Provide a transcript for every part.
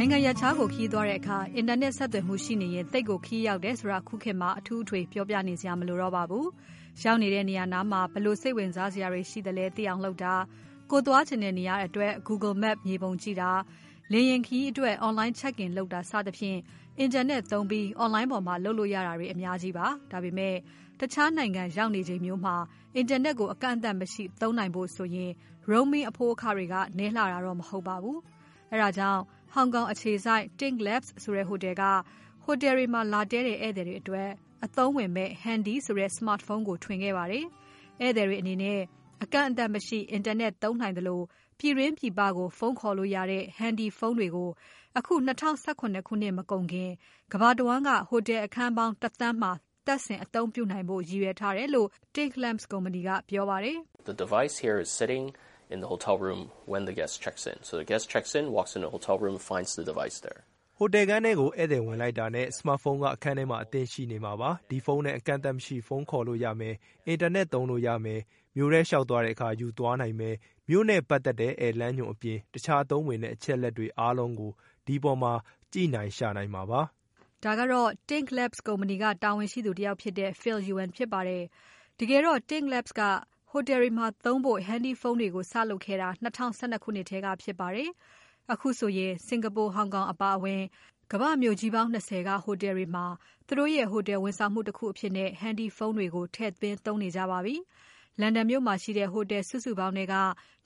နိုင်ငံရပ်ခြားကိုခီးသွားတဲ့အခါအင်တာနက်ဆက်သွယ်မှုရှိနေရင်တိတ်ကိုခီးရောက်တယ်ဆိုတာခုခေတ်မှာအထူးအထွေပြောပြနေစရာမလိုတော့ပါဘူး။ရောက်နေတဲ့နေရာနားမှာဘလို့စိတ်ဝင်စားစရာတွေရှိတယ်လဲသိအောင်လုပ်တာကိုသွားချင်တဲ့နေရာအတွက် Google Map မြေပုံကြည့်တာလေယာဉ်ခီးအတွက် online check-in လုပ်တာစသဖြင့်အင်တာနက်သုံးပြီး online ပေါ်မှာလုပ်လို့ရတာတွေအများကြီးပါ။ဒါပေမဲ့တခြားနိုင်ငံရောက်နေချိန်မျိုးမှာအင်တာနက်ကိုအကန့်အသတ်မရှိသုံးနိုင်ဖို့ဆိုရင် roaming အဖိုးအခတွေကနည်းလာတာတော့မဟုတ်ပါဘူး။အဲဒါကြောင့်ဟောင်ကောင်အခြေစိုက် Think Labs ဆိုတဲ့ဟိုတယ်ကဟိုတယ်တွေမှာလာတဲတဲ့ဧည့်သည်တွေအတွက်အသုံးဝင်မဲ့ Handy ဆိုတဲ့ smartphone ကိုထွင်ခဲ့ပါတယ်။ဧည့်သည်တွေအနေနဲ့အကန့်အသတ်မရှိအင်တာနက်သုံးနိုင်တယ်လို့ပြည်တွင်းပြည်ပကိုဖုန်းခေါ်လို့ရတဲ့ Handy ဖုန်းတွေကိုအခု2018ခုနှစ်မကုန်ခင်ကမ္ဘာတဝန်းကဟိုတယ်အခန်းပေါင်း1သန်းမှာတပ်ဆင်အသုံးပြုနိုင်ဖို့ရည်ရွယ်ထားတယ်လို့ Think Labs ကုမ္ပဏီကပြောပါတယ်။ The device here is sitting in the hotel room when the guest checks in. So the guest checks in, walks in the hotel room, finds the device there. ဟိုတယ်ခန်းထဲကိုဧည့်သည်ဝင်လိုက်တာနဲ့ smartphone ကအခန်းထဲမှာအသင့်ရှိနေမှာပါ။ဒီဖုန်းနဲ့အကန့်အသတ်မရှိဖုန်းခေါ်လို့ရမယ်။အင်တာနက်သုံးလို့ရမယ်။မြို့ထဲလျှောက်သွားတဲ့အခါယူသွားနိုင်မယ်။မြို့နဲ့ပတ်သက်တဲ့ဧည့်လမ်းညွှန်အပြင်တခြားအသုံးဝင်တဲ့အချက်လက်တွေအားလုံးကိုဒီပေါ်မှာကြည့်နိုင်ရှာနိုင်မှာပါ။ဒါကတော့ Think Labs ကုမ္ပဏီကတာဝန်ရှိသူတယောက်ဖြစ်တဲ့ Phil Yuan ဖြစ်ပါတယ်။တကယ်တော့ Think Labs ကဟိုတယ်တွေမှာသုံးဖို့ Handy ဖုန်းတွေကိုစလုပ်ခဲ့တာ2012ခုနှစ်ထဲကဖြစ်ပါတယ်။အခုဆိုရင်စင်ကာပူ၊ဟောင်ကောင်အပါအဝင်ကမ္ဘာမြို့ကြီးပေါင်း20ကဟိုတယ်တွေမှာသူတို့ရဲ့ဟိုတယ်ဝန်ဆောင်မှုတစ်ခုအဖြစ်နဲ့ Handy ဖုန်းတွေကိုထည့်သွင်းသုံးနေကြပါပြီ။လန်ဒန်မြို့မှာရှိတဲ့ဟိုတယ်စုစုပေါင်းတွေက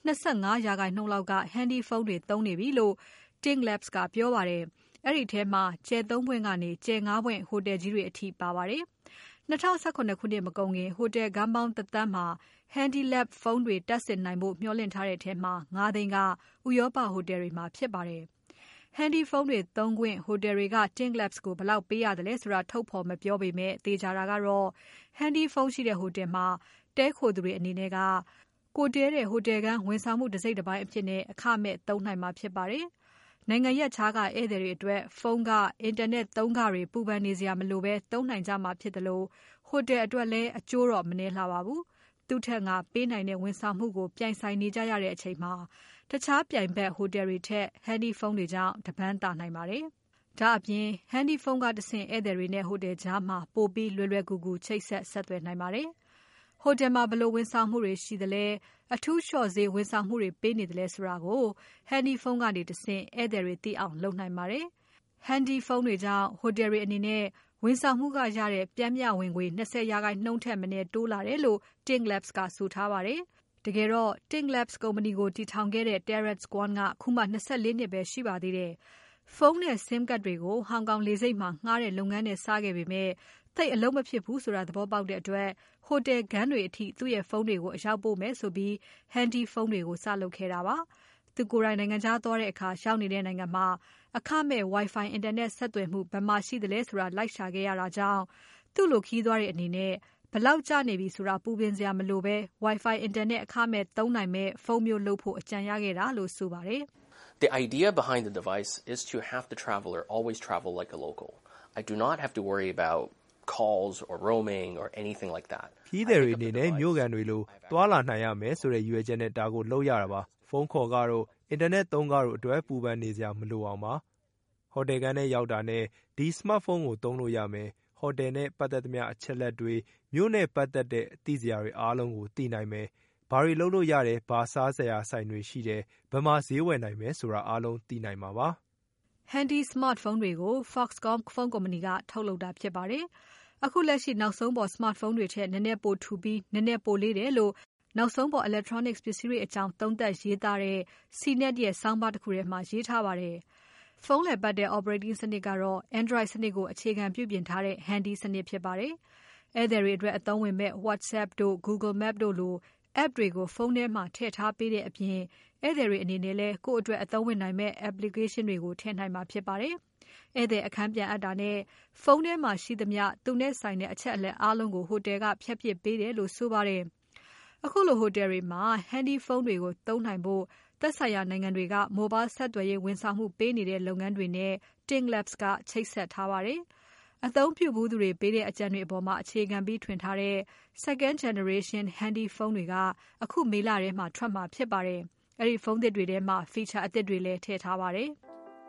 25%လောက်က Handy ဖုန်းတွေသုံးနေပြီလို့ Think Labs ကပြောပါတယ်။အဲ့ဒီထဲမှာကျယ်3ပွင့်ကနေကျယ်5ပွင့်ဟိုတယ်ကြီးတွေအထိပါပါတယ်။2018ခုနှစ်မကုန်ခင်ဟိုတယ်ခန်းပေါင်း1သန်းမှာ Handy Lab ဖုန်းတွေတပ်ဆင်နိုင်ဖို့မျှော်လင့်ထားတဲ့ထဲမှာ9သိန်းကဥရောပဟိုတယ်တွေမှာဖြစ်ပါတယ်။ Handy ဖုန်းတွေသုံးခွင့်ဟိုတယ်တွေက Think Labs ကိုဘယ်လောက်ပေးရတယ်လဲဆိုတာထုတ်ဖော်မပြောပေမဲ့သေချာတာကတော့ Handy ဖုန်းရှိတဲ့ဟိုတယ်မှာတဲခိုသူတွေအနေနဲ့ကကိုတဲတဲ့ဟိုတယ်ခန်းဝန်ဆောင်မှုတစ်စိတ်တစ်ပိုင်းအဖြစ်နဲ့အခမဲ့သုံးနိုင်မှာဖြစ်ပါတယ်။နိုင်ငံရပ်ခြားကဧည့်သည်တွေအတွက်ဖုန်းကအင်တာနက်သုံးခတွေပူပန်နေစရာမလိုပဲသုံးနိုင်ကြမှာဖြစ်တယ်လို့ဟိုတယ်အတွက်လည်းအကျိုးတော့မနည်းလှပါဘူး။သူ့ထက်ငါပေးနိုင်တဲ့ဝန်ဆောင်မှုကိုပြိုင်ဆိုင်နေကြရတဲ့အချိန်မှာတခြားပြိုင်ဘက်ဟိုတယ်တွေထက် Handy ဖုန်းတွေကြောင့်တပန်းသာနိုင်ပါတယ်။ဒါအပြင် Handy ဖုန်းကတဆင့်ဧည့်သည်တွေနဲ့ဟိုတယ်ကြားမှာပိုပြီးလွယ်လွယ်ကူကူချိတ်ဆက်ဆက်သွယ်နိုင်ပါတယ်။ဟိုတယ်မှာဘလို့ဝန်ဆောင်မှုတွေရှိသလဲအထူးလျှော့ဈေးဝန်ဆောင်မှုတွေပေးနေတယ်လဲဆိုတာကို Handy ဖုန်းကနေတဆင့်ဧည့်သည်တွေသိအောင်လုပ်နိုင်ပါတယ်။ Handy ဖုန်းတွေကြောင့်ဟိုတယ်တွေအနေနဲ့ဝန်ဆောင်မှုကရတဲ့ပျမ်းမျှဝင်ငွေ20%ထက်မနည်းတိုးလာတယ်လို့ Think Labs ကဆိုထားပါတယ်။တကယ်တော့ Think Labs ကုမ္ပဏီကိုတည်ထောင်ခဲ့တဲ့ Terence Kwan ကခုမှ24နှစ်ပဲရှိပါသေးတယ်။ဖုန်းနဲ့ SIM ကတ်တွေကိုဟောင်ကောင်လေဆိပ်မှာငှားတဲ့လုပ်ငန်းနဲ့စခဲ့ပေမဲ့သိပ်အလုပ်မဖြစ်ဘူးဆိုတာသဘောပေါက်တဲ့အတွက်ဟိုတယ်ခန်းတွေအထိသူ့ရဲ့ဖုန်းတွေကိုအရောက်ပို့မယ်ဆိုပြီး Handy ဖုန်းတွေကိုစလုပ်ခဲ့တာပါ။သူကိုယ်တိုင်နိုင်ငံခြားသွားတဲ့အခါရောက်နေတဲ့နိုင်ငံမှာအခမဲ့ Wi-Fi အင်တာနက်ဆက်သွယ်မှုဘယ်မှာရှိသလဲဆိုတာလိုက်ရှာခဲ့ရတာကြောင့်သူ့လိုခီးသွားတဲ့အနေနဲ့ဘယ်လောက်ကျနေပြီဆိုတာပူပင်စရာမလိုပဲ Wi-Fi အင်တာနက်အခမဲ့သုံးနိုင်မဲ့ဖုန်းမျိုးလုပ်ဖို့အကြံရခဲ့တာလို့ဆိုပါတယ်။ The idea behind the device is to have the traveler always travel like a local. I do not have to worry about calls or roaming or anything like that. ခီးသည်တွေအနေနဲ့မြို့ကန်တွေလိုသွားလာနိုင်ရမယ်ဆိုတဲ့ရည်ရွယ်ချက်နဲ့ဒါကိုလုပ်ရတာပါ။ဖုန်းခေါ်ကတော့အင်တာနက်သုံးကားတို့အတွက်ပူပန်နေစရာမလိုအောင်ပါ။ဟိုတယ်ခန်းထဲရောက်တာနဲ့ဒီ smartphone ကိုသုံးလို့ရမယ်။ဟိုတယ်နဲ့ပတ်သက်သမျှအချက်လက်တွေမြို့နဲ့ပတ်သက်တဲ့အသိစရာတွေအားလုံးကိုသိနိုင်မယ်။ဘာတွေလုပ်လို့ရတယ်ဘာစားစရာဆိုင်တွေရှိတယ်ဘယ်မှာဈေးဝယ်နိုင်မယ်ဆိုတာအားလုံးသိနိုင်မှာပါ။ Handy smartphone တွေကို Foxconn ဖုန်းကုမ္ပဏီကထုတ်လုပ်တာဖြစ်ပါတယ်။အခုလက်ရှိနောက်ဆုံးပေါ် smartphone တွေထက်နည်းနည်းပိုထူပြီးနည်းနည်းပိုလေးတယ်လို့နောက်ဆုံးပေါ် electronics ပစ္စည်းတွေအကြောင်းသုံးသပ်ရေးသားတဲ့ CNET ရဲ့ဆောင်းပါးတစ်ခုထဲမှာရေးထားပါတယ်။ဖုန်းလည်ပတ်တဲ့ operating စနစ်ကတော့ Android စနစ်ကိုအခြေခံပြုပြင်ထားတဲ့ Handy စနစ်ဖြစ်ပါတယ်။ဧည့်သည်တွေအတွက်အသုံးဝင်မဲ့ WhatsApp တို့ Google Map တို့လို app တွေကိုဖုန်းထဲမှာထည့်ထားပေးတဲ့အပြင်ဧည့်သည်တွေအနေနဲ့လည်းကိုယ့်အတွက်အသုံးဝင်နိုင်မဲ့ application တွေကိုထည့်နိုင်မှာဖြစ်ပါတယ်။ဧည့်သည်အခန်းပြန်အပ်တာနဲ့ဖုန်းထဲမှာရှိသမျှသူနဲ့ဆိုင်တဲ့အချက်အလက်အားလုံးကိုဟိုတယ်ကဖြတ်ပစ်ပေးတယ်လို့ဆိုပါတယ်။အခုလိုဟိုတယ်တွေမှာ Handy ဖုန်းတွေကိုသုံးနိုင်ဖို့သက်ဆိုင်ရာနိုင်ငံတွေက mobile ဆက်သွယ်ရေးဝန်ဆောင်မှုပေးနေတဲ့လုပ်ငန်းတွေနဲ့ Think Labs ကချိတ်ဆက်ထားပါတယ်။အသုံးပြုဘူးသူတွေပေးတဲ့အကြံတွေအပေါ်မှာအခြေခံပြီးထွင်ထားတဲ့ Second Generation Handy ဖုန်းတွေကအခုမေလထဲမှာထွက်မှာဖြစ်ပါတယ်။အဲဒီဖုန်းသစ်တွေထဲမှာ feature အသစ်တွေလည်းထည့်ထားပါတယ်။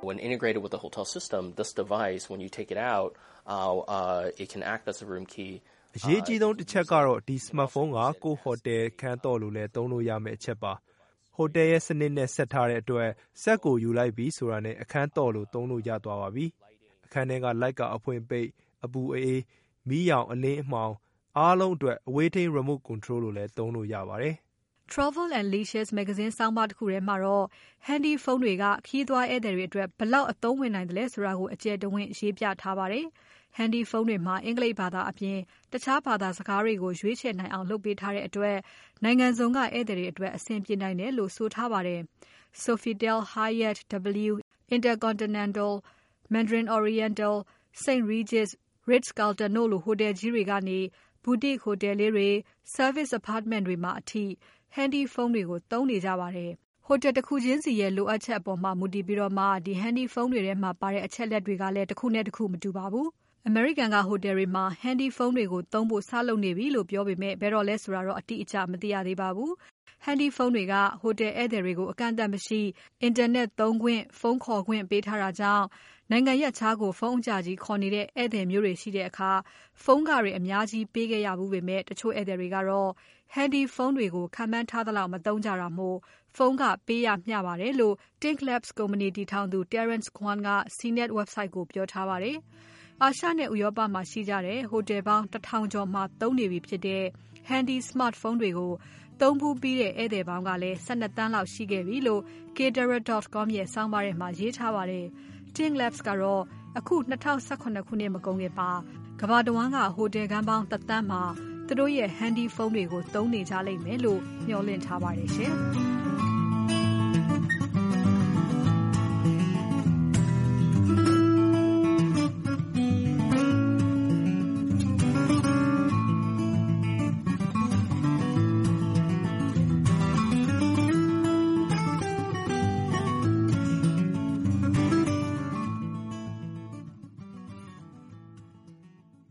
When integrated with the hotel system, this device, when you take it out, it can act as a room key. အရေးကြီးဆုံးတစ်ချက်ကတော့ဒီ smartphone ကကိုယ့်ဟိုတယ်ခန်းတော့လို့လဲသုံးလို့ရမယ့်အချက်ပါဟိုတယ်ရဲ့စနစ်နဲ့ဆက်ထားတဲ့အတွက်စက်ကိုယူလိုက်ပြီးဆိုတာနဲ့အခန်းတော့လို့သုံးလို့ရသွားပါပြီအခန်းထဲကလိုက်က အဖွင့်ပိတ်အပူအေးမီးရောင်အလင်းအမှောင်အားလုံးအတွက်အဝေးထိန်း remote control လို့လဲသုံးလို့ရပါတယ် Travel and Leisure magazine ဆောင်းပါးတစ်ခုထဲမှာတော့ handy phone တွေကခရီးသွားဧည့်သည်တွေအတွက်ဘလောက်အသုံးဝင်နိုင်တယ်လဲဆိုတာကိုအကျယ်တဝင့်ရေးပြထားပါတယ်။ handy phone တွေမှာအင်္ဂလိပ်ဘာသာအပြင်တခြားဘာသာစကားတွေကိုရွေးချယ်နိုင်အောင်လုပ်ပေးထားတဲ့အတွက်နိုင်ငံစုံကဧည့်သည်တွေအတွက်အဆင်ပြေနိုင်တယ်လို့ဆိုထားပါတယ်။ Sofitel, Hyatt, W, Intercontinental, Mandarin Oriental, St. Regis, Ritz-Carlton တို့လိုဟိုတယ်ကြီးတွေကနေ boutique ဟိုတယ်လေးတွေ service apartment တွေမှာအထိ handy phone တွေကိုသုံးနေကြပါတယ်။ ဟိုတယ်တစ်ခုချင်းစီရဲ့လိုအပ်ချက်အပေါ်မှာမူတည်ပြီးတော့မှဒီ handy phone တွေထဲမှာပါတဲ့အချက်လက်တွေကလည်းတစ်ခုနဲ့တစ်ခုမတူပါဘူး။ American ကဟိုတယ်တွေမှာ handy phone တွေကိုသုံးဖို့စလုပ်နေပြီလို့ပြောပေမဲ့ဘယ်တော့လဲဆိုတာတော့အတိအကျမသိရသေးပါဘူး။ handy phone တွေကဟိုတယ်ဧည့်သည်တွေကိုအကန့်အသတ်မရှိအင်တာနက်သုံးခွင့်ဖုန်းခေါ်ခွင့်ပေးထားတာကြောင့်နိုင်ငံရပ်ခြားကိုဖုန်းအကြကြီးခေါ်နေတဲ့ဧည့်သည်မျိုးတွေရှိတဲ့အခါဖုန်းကတွေအများကြီးပေးခဲ့ရဘူးပေမဲ့တချို့ဧည့်သည်တွေကတော့ handy phone တွေကိုခန့်မှန်းထားသလောက်မသုံးကြတာမို့ဖုန်းကပေးရမျှပါတယ်လို့ Think Labs ကုမ္ပဏီတည်ထောင်သူ Terence Kwan က CNET website ကိုပြောထားပါတယ်။အာရှနဲ့ဥရောပမှာရှိကြတဲ့ဟိုတယ်ပေါင်း1000ကျော်မှာသုံးနေပြီဖြစ်တဲ့ handy smartphone တွေကိုသုံးဘူးပြီးတဲ့ဧည့်သည်ပေါင်းကလည်း12သန်းလောက်ရှိခဲ့ပြီလို့ caterer.com ရဲ့ဆောင်းပါးထဲမှာရေးထားပါတယ်။ Think Labs ကတော့အခု2018ခုနှစ်မကုန်ခင်မှာကမ္ဘာတဝန်းကဟိုတယ်ခန်းပေါင်း1သန်းမှာသူတို့ရဲ့ handy phone တွေကိုသုံးနေကြလိမ့်မယ်လို့မျှော်လင့်ထားပါတယ်ရှင်။